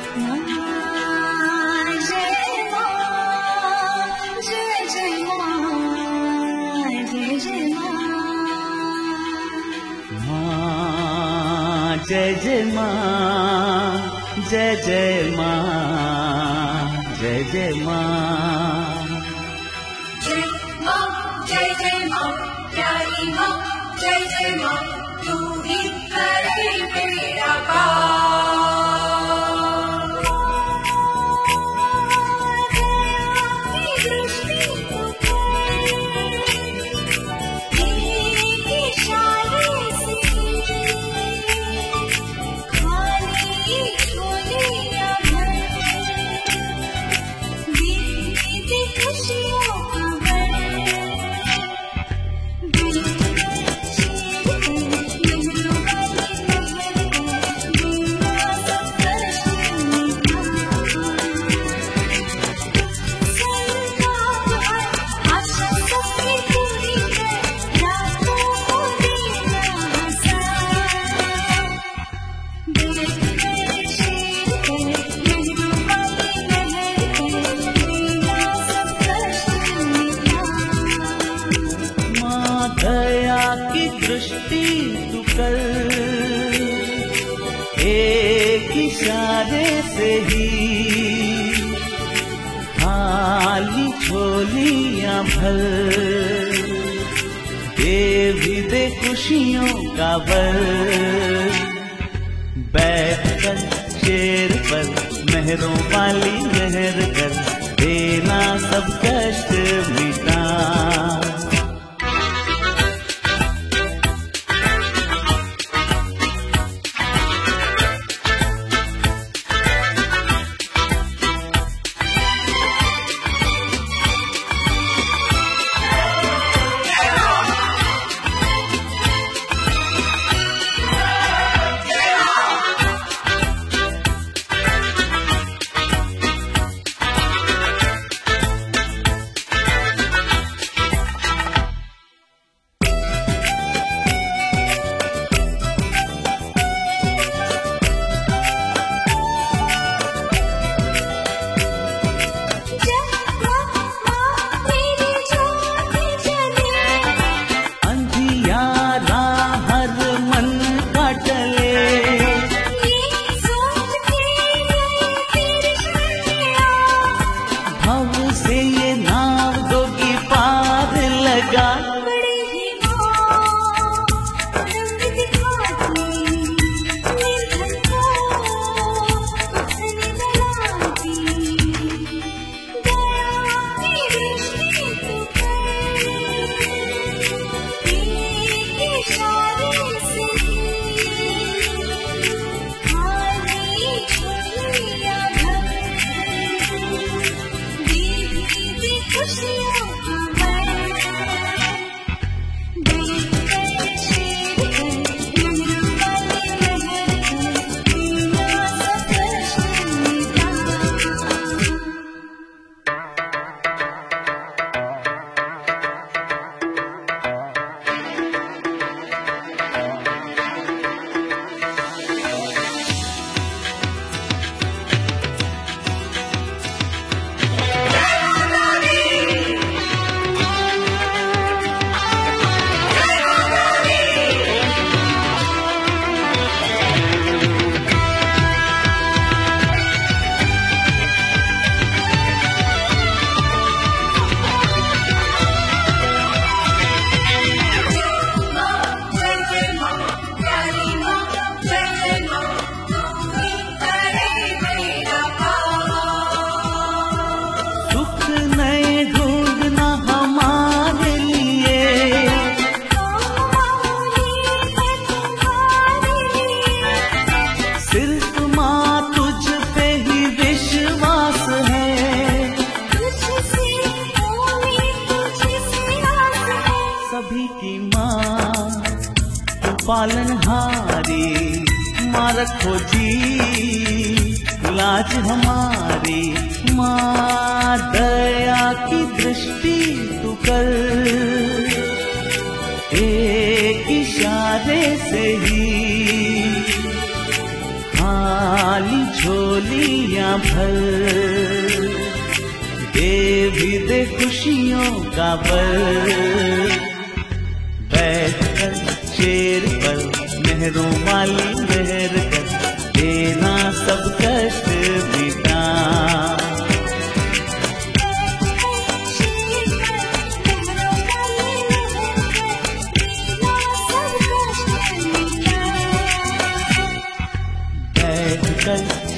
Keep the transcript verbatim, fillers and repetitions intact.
जय जय माँ, जय जय माँ, जय जय माँ। जय माँ, जय जय माँ, प्यारी माँ, जय जय माँ, तू ही करे मेरा काम। दृष्टि तू कर, एक इशारे से ही खाली झोलियां भर दे भी दे खुशियों का बर। बैठ कर शेर पर मेहरों वाली मेहर कर, देना सब कष्ट मिटा। पालनहारी माँ रखो जी लाज हमारी। माँ दया की दृष्टि तू कर, एक इशारे से ही हाँ खाली झोलियां भर, दे भी दे खुशियों का बल। बैठ कर शेर पर मेहरों वाली मेहर कर, देना सब कष्ट मिटा। बैठ कर